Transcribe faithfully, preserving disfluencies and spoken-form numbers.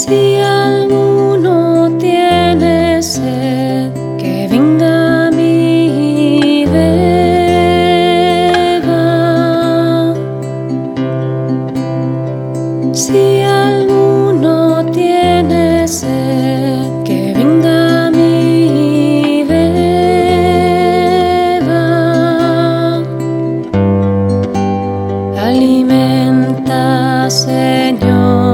Si alguno tiene sed, que venga a mí y beba. Si alguno tiene sed, que venga a mí y beba. Alimenta, Señor,